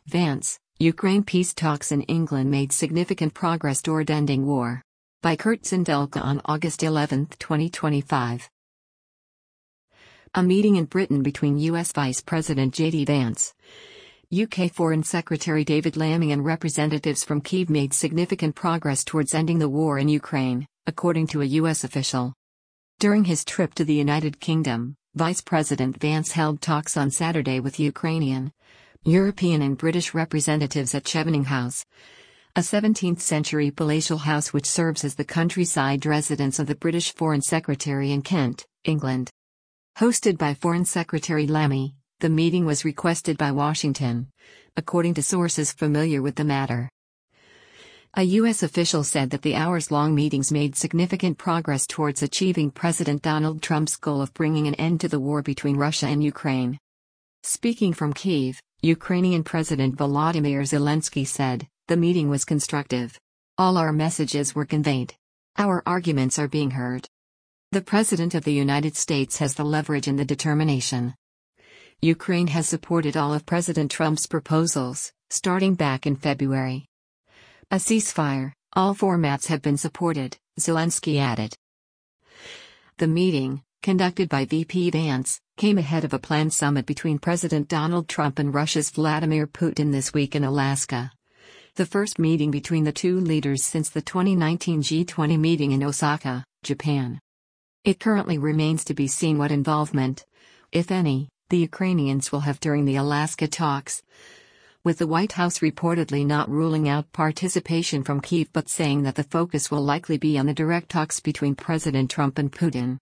Vance, Ukraine peace talks in England made significant progress toward ending war. By Kurt Sindelka on August 11, 2025. A meeting in Britain between US Vice President J.D. Vance, UK Foreign Secretary David Lammy and representatives from Kyiv made significant progress towards ending the war in Ukraine, according to a US official. During his trip to the United Kingdom, Vice President Vance held talks on Saturday with Ukrainian, European and British representatives at Chevening House, a 17th-century palatial house which serves as the countryside residence of the British Foreign Secretary in Kent, England. Hosted by Foreign Secretary Lammy, the meeting was requested by Washington, according to sources familiar with the matter. A U.S. official said that the hours-long meetings made significant progress towards achieving President Donald Trump's goal of bringing an end to the war between Russia and Ukraine. Speaking from Kyiv, Ukrainian President Volodymyr Zelensky said, "The meeting was constructive. All our messages were conveyed. Our arguments are being heard. The President of the United States has the leverage and the determination. Ukraine has supported all of President Trump's proposals, starting back in February. A ceasefire, all formats have been supported," Zelensky added. The meeting, conducted by VP Vance, came ahead of a planned summit between President Donald Trump and Russia's Vladimir Putin this week in Alaska. The first meeting between the two leaders since the 2019 G20 meeting in Osaka, Japan. It currently remains to be seen what involvement, if any, the Ukrainians will have during the Alaska talks, with the White House reportedly not ruling out participation from Kyiv but saying that the focus will likely be on the direct talks between President Trump and Putin.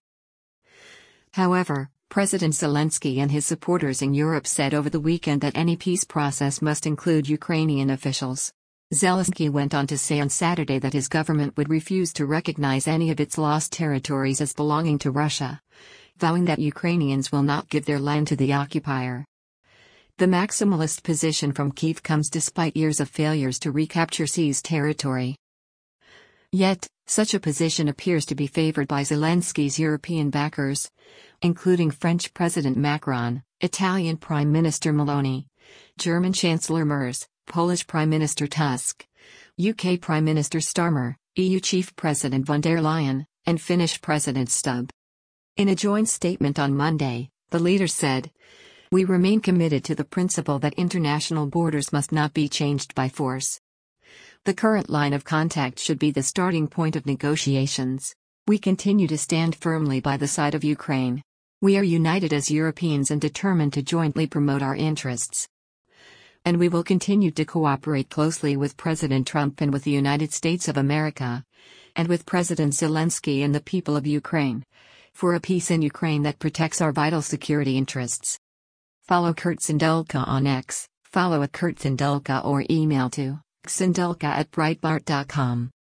However, President Zelensky and his supporters in Europe said over the weekend that any peace process must include Ukrainian officials. Zelensky went on to say on Saturday that his government would refuse to recognize any of its lost territories as belonging to Russia, vowing that Ukrainians will not give their land to the occupier. The maximalist position from Kyiv comes despite years of failures to recapture seized territory. Yet, such a position appears to be favored by Zelensky's European backers, including French President Macron, Italian Prime Minister Meloni, German Chancellor Merz, Polish Prime Minister Tusk, UK Prime Minister Starmer, EU Chief President von der Leyen, and Finnish President Stubb. In a joint statement on Monday, the leaders said, "We remain committed to the principle that international borders must not be changed by force. The current line of contact should be the starting point of negotiations. We continue to stand firmly by the side of Ukraine. We are united as Europeans and determined to jointly promote our interests. And we will continue to cooperate closely with President Trump and with the United States of America, and with President Zelensky and the people of Ukraine, for a peace in Ukraine that protects our vital security interests." Follow Kurt Sindelka on X, follow @KurtSindelka or email to sindelka@breitbart.com.